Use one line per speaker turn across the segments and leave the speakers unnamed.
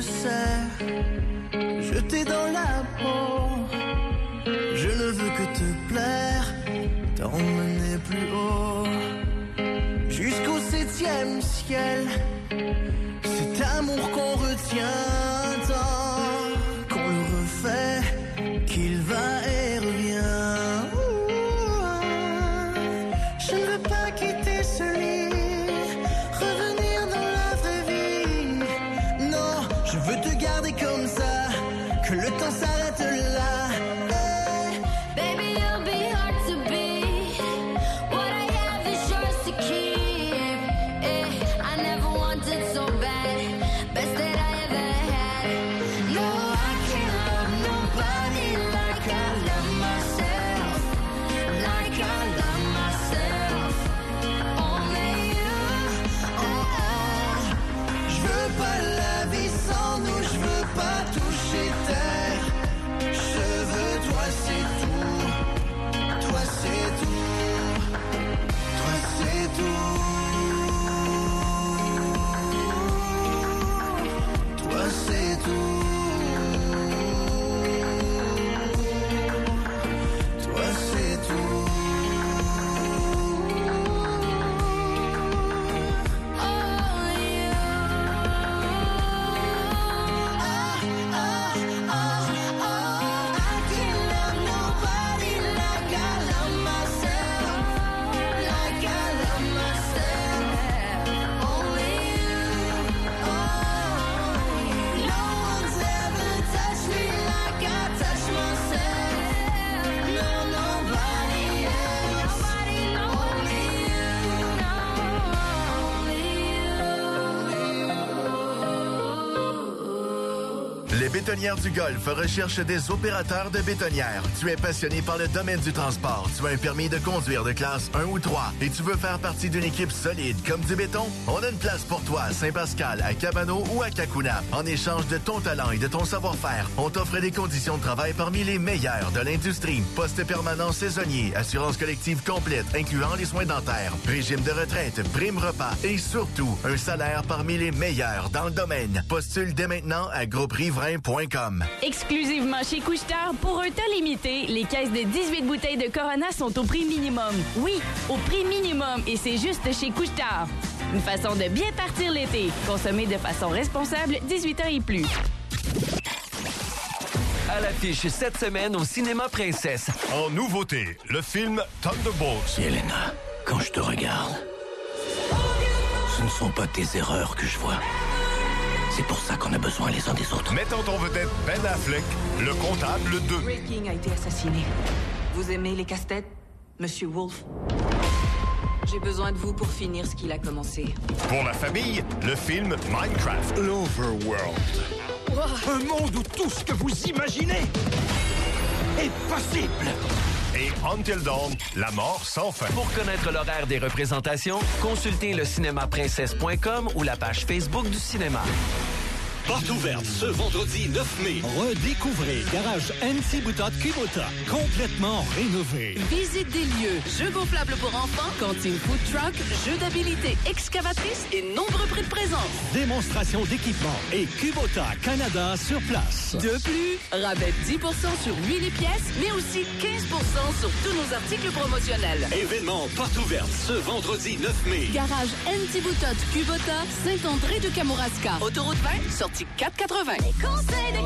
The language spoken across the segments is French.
sais, jeté dans la peau. Je ne veux que te plaire, t'emmener plus haut, jusqu'au 7e ciel. Cet amour qu'on retient tant, qu'on le refait, qu'il va et revient. Je ne veux pas quitter ce lit, revenir dans la vraie vie. Non, je veux te garder comme ça, que le temps s'arrête là.
Bétonnières du Golfe recherche des opérateurs de bétonnières. Tu es passionné par le domaine du transport. Tu as un permis de conduire de classe 1 ou 3 et tu veux faire partie d'une équipe solide comme du béton? On a une place pour toi à Saint-Pascal, à Cabano ou à Cacouna. En échange de ton talent et de ton savoir-faire, on t'offre des conditions de travail parmi les meilleures de l'industrie. Poste permanent saisonnier, assurance collective complète, incluant les soins dentaires, régime de retraite, prime repas et surtout, un salaire parmi les meilleurs dans le domaine. Postule dès maintenant à grouperiverain.com.
Exclusivement chez Couche-Tard, pour un temps limité, les caisses de 18 bouteilles de Corona sont au prix minimum. Oui, au prix minimum, et c'est juste chez Couche-Tard. Une façon de bien partir l'été. Consommer de façon responsable, 18 ans et plus.
À l'affiche cette semaine au Cinéma Princesse.
En nouveauté, le film Thunderbolts.
Yelena, quand je te regarde, ce ne sont pas tes erreurs que je vois. C'est pour ça qu'on a besoin les uns des autres.
Mettant en vedette Ben Affleck, le comptable 2.
Ray King a été assassiné. Vous aimez les casse-têtes, Monsieur Wolf? J'ai besoin de vous pour finir ce qu'il a commencé.
Pour la famille, le film Minecraft.
L'Overworld. Wow. Un monde où tout ce que vous imaginez est possible.
Et Until Dawn, la mort sans fin.
Pour connaître l'horaire des représentations, consultez le cinémaprincesse.com ou la page Facebook du cinéma.
Porte ouverte ce vendredi 9 mai.
Redécouvrez Garage NC Boutotte Kubota, complètement rénové.
Visite des lieux, jeux gonflables pour enfants, cantine food truck, jeux d'habilité excavatrice et nombreux prix de présence.
Démonstration d'équipement et Kubota Canada sur place.
De plus, rabais 10% sur huile et pièces, mais aussi 15% sur tous nos articles promotionnels.
Événement porte ouverte ce vendredi 9 mai.
Garage NC Boutotte Kubota, Saint-André de Kamouraska. Autoroute 20, sortie 480. Les conseils d'éco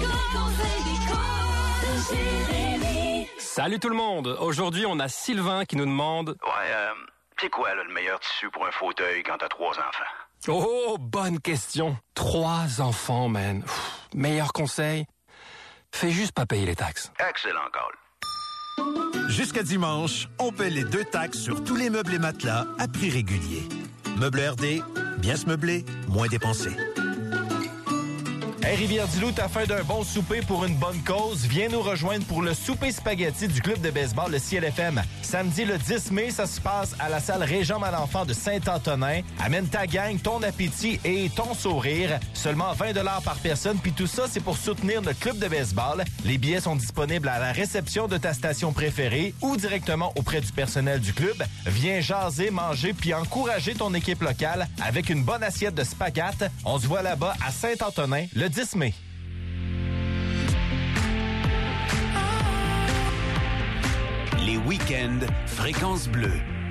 de Jérémy.
Salut tout le monde! Aujourd'hui, on a Sylvain qui nous demande...
Ouais, c'est quoi là, le meilleur tissu pour un fauteuil quand t'as 3 enfants?
Oh, bonne question! 3 enfants, man. Meilleur conseil? Fais juste pas payer les taxes.
Excellent call.
Jusqu'à dimanche, on paie les 2 taxes sur tous les meubles et matelas à prix régulier. Meubles RD, bien se meubler, moins dépenser.
Hey Rivière-du-Loup, t'as faim d'un bon souper pour une bonne cause? Viens nous rejoindre pour le souper spaghetti du club de baseball, le CLFM. Samedi le 10 mai, ça se passe à la salle Régent Malenfant de Saint-Antonin. Amène ta gang, ton appétit et ton sourire. Seulement 20 $ par personne, puis tout ça, c'est pour soutenir notre club de baseball. Les billets sont disponibles à la réception de ta station préférée ou directement auprès du personnel du club. Viens jaser, manger, puis encourager ton équipe locale avec une bonne assiette de spaghetti. On se voit là-bas à Saint-Antonin le 10 10 mai.
Les week-ends Fréquence Bleue.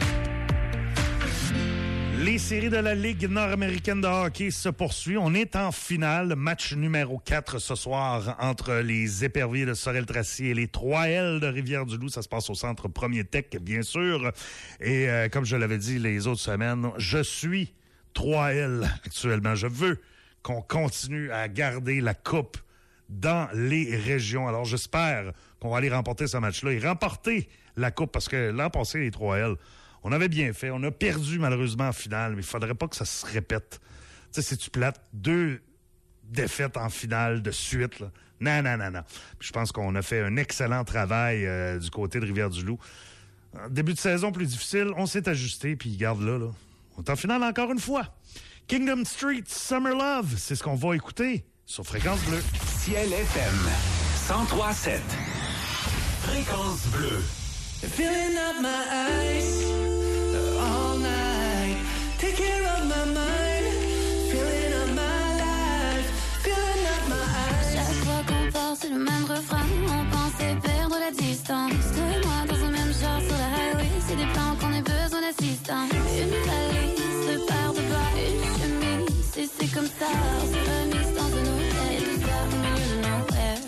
Les séries de la Ligue nord-américaine de hockey se poursuivent. On est en finale. Match numéro 4 ce soir entre les Éperviers de Sorel-Tracy et les 3L de Rivière-du-Loup. Ça se passe au centre Premier Tech, bien sûr. Et comme je l'avais dit les autres semaines, je suis 3L actuellement. Je veux qu'on continue à garder la coupe dans les régions. Alors, j'espère qu'on va aller remporter ce match-là et remporter la coupe parce que l'an passé, les 3L, on avait bien fait. On a perdu, malheureusement, en finale, mais il faudrait pas que ça se répète. Tu sais, si tu plates 2 défaites en finale de suite, là. Non. Puis je pense qu'on a fait un excellent travail du côté de Rivière-du-Loup. Début de saison plus difficile, on s'est ajusté, puis garde là. On est en finale encore une fois. Kingdom Street, Summer Love, c'est ce qu'on va écouter sur Fréquence Bleue.
Ciel FM 103.7. Fréquence Bleue.
Filling up my eyes all night. Take care of my mind. Filling up my life. Filling up my eyes.
Chaque fois qu'on part, c'est le même refrain. On pensait perdre la distance. Toi et moi dans un même genre sur la highway. C'est des plans qu'on ait besoin d'assistance. Une valise part de bas. Une chemise, et c'est comme ça. On s'est remis dans un hôtel. Tout ça au milieu de nowhere.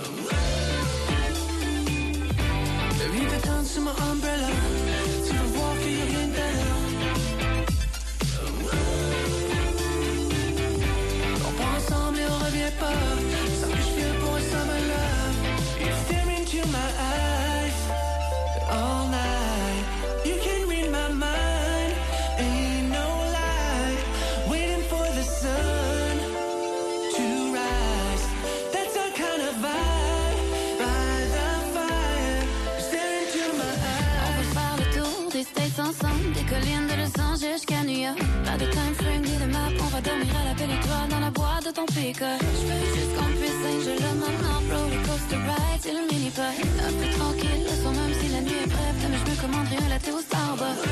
Viens te tendre sur ma umbrella. Tu vas voir qu'il y a rien de tel. On part ensemble et on revient pas. Sans que je file pour un summer love. You stare into my eyes all night. You can read my mind. Ain't no lie. Waiting for the sun to rise. That's our kind of vibe. By the fire. Stare into my eyes.
On veut faire le tour des States ensemble. Des collines de Los Angeles jusqu'à New York. Pas de time frame ni de map. On va dormir à la belle étoile dans la boîte de ton pick-up. Je veux juste qu'on puisse je le moment. Roller coaster ride, c'est le mini-pot. Un peu tranquille le soir même si la nuit est brève. Demain je me commanderai un latte au Starbucks.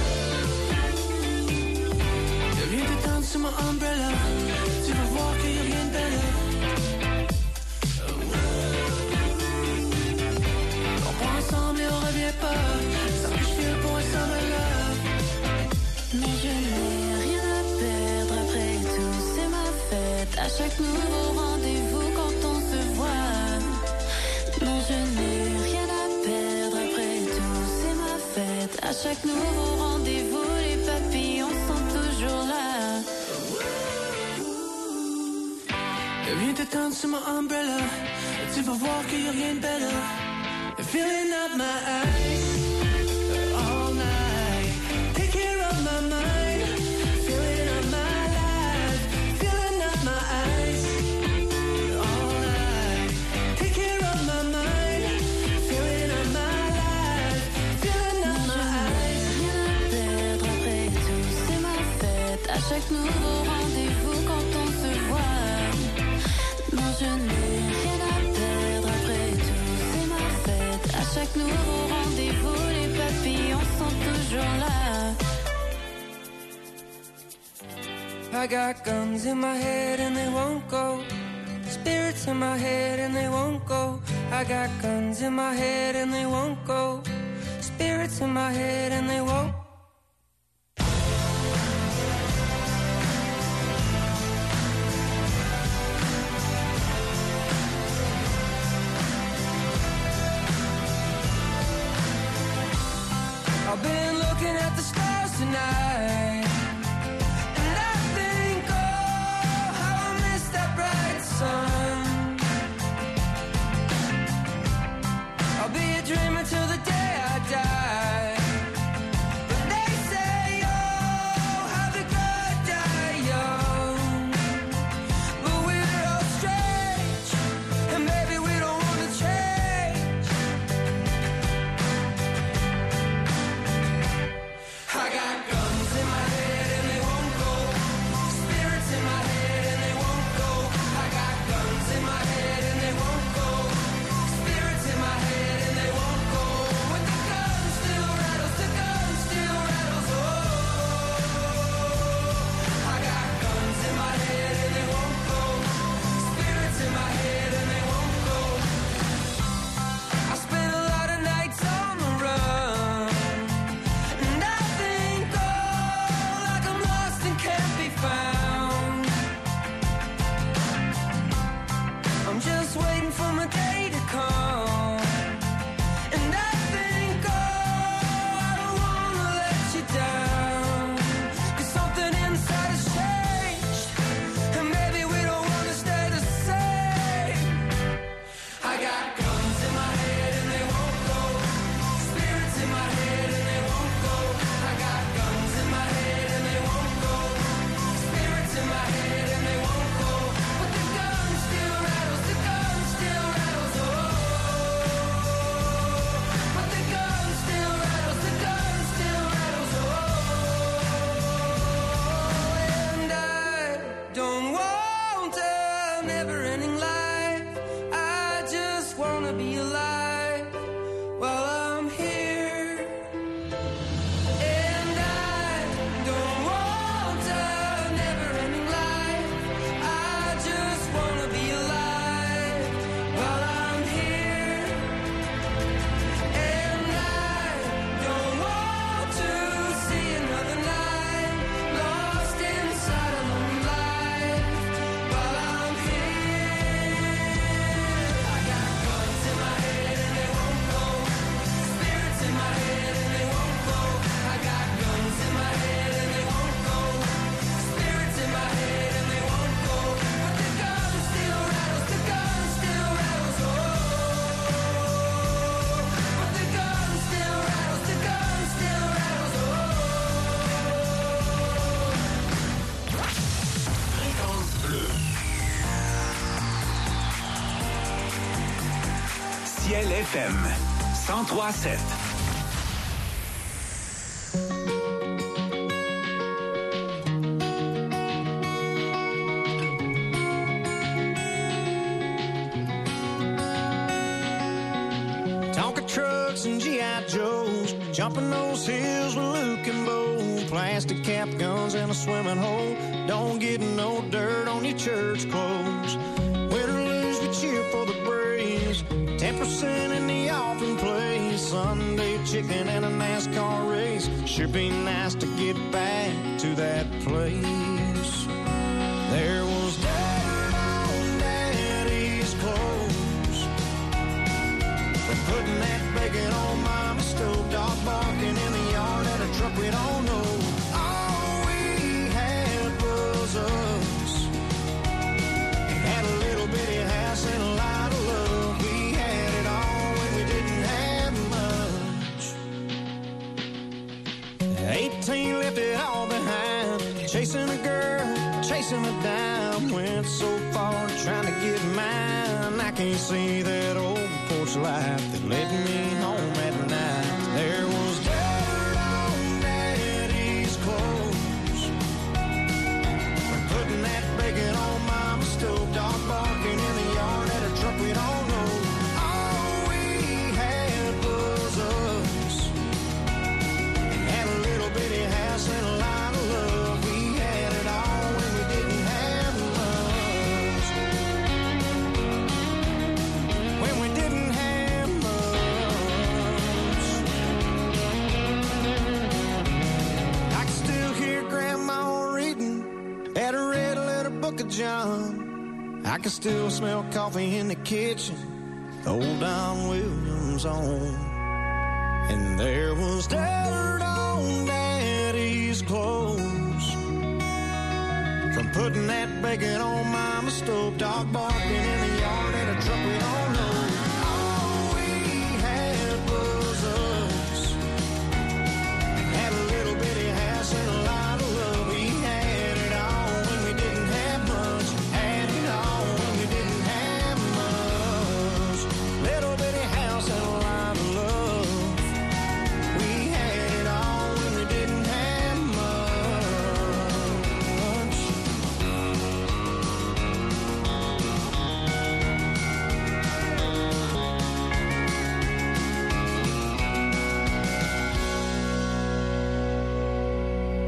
Viens te tendre sur ma umbrella. Tu vas voir qu'il y a rien de tel. On part ensemble et on revient pas. Sans que je file pour un summer love.
Mais je n'ai rien à perdre après tout, c'est ma fête. À chaque nouveau rendez-vous quand on se voit. Non, je n'ai rien à perdre après tout, c'est ma fête. À chaque nouveau rendez-vous, les papillons sont toujours là.
Viens te tendre sur ma umbrella. Tu vas voir qu'il y a rien de tel. Filling up my eyes all night. Take care of my mind. Filling up my life. Filling up my eyes all night. Take care of my mind. Filling up my life. Filling up my eyes.
Rien à perdre après tout, c'est ma fête. À chaque nouveau rendez-vous quand on se voit. Non, je n'ai rien à perdre après tout, c'est ma fête. À chaque nouveau rendez-vous, les papillons sont toujours là.
I got guns in my head and they won't go. Spirits in my head and they won't go. I got guns in my head and they won't go. Spirits in my head and they won't. I've been looking at the stars tonight. And I think, oh, how I miss that bright sun. I'll be a dreamer till the day I die. But they say, oh, how the good die young. But we're all strange, and maybe we don't want to change. I got guns in my head and they won't go. Spirits in my head and they won't go. I got guns in my head and they won't go. Spirits in my head and they won't go. But the gun still rattles, the gun still rattles. Oh, I got guns in my head and they won't go. Spirits in
CILFM 103.7.
Tonka trucks and G.I. Joes, jumping those hills with Luke and Bo, plastic cap guns and a swimming hole. Don't get no dirt on your church clothes. Win or lose, we cheer for the Braves. 10% in the offering place. Sunday chicken and a NASCAR race. Sure be nice to get back to that place. There was dirt on Daddy's clothes. We're putting that bacon on Mama's stove. Dog barking in the yard at a truck we don't know. All we had was us. Had a little bitty house and a lot of love. We had it all when we didn't have much. 18 left it all behind. Chasing a girl, chasing a dime. Went so far trying to get mine. I can't see that old porch light that led me home at night. There was dirt on Daddy's clothes. We're putting that bacon on Mama's stove. Dog barking in the yard at a truck we don't know. All we had was us. Had a little bitty house and a lot of love. We had it all when we didn't have much. When we didn't have much. I can still hear Grandma reading at a red letter book of John. I can still smell coffee in the kitchen, old Don Williams on. And there was dirt on Daddy's clothes. From putting that bacon on Mama's stove. Dog barking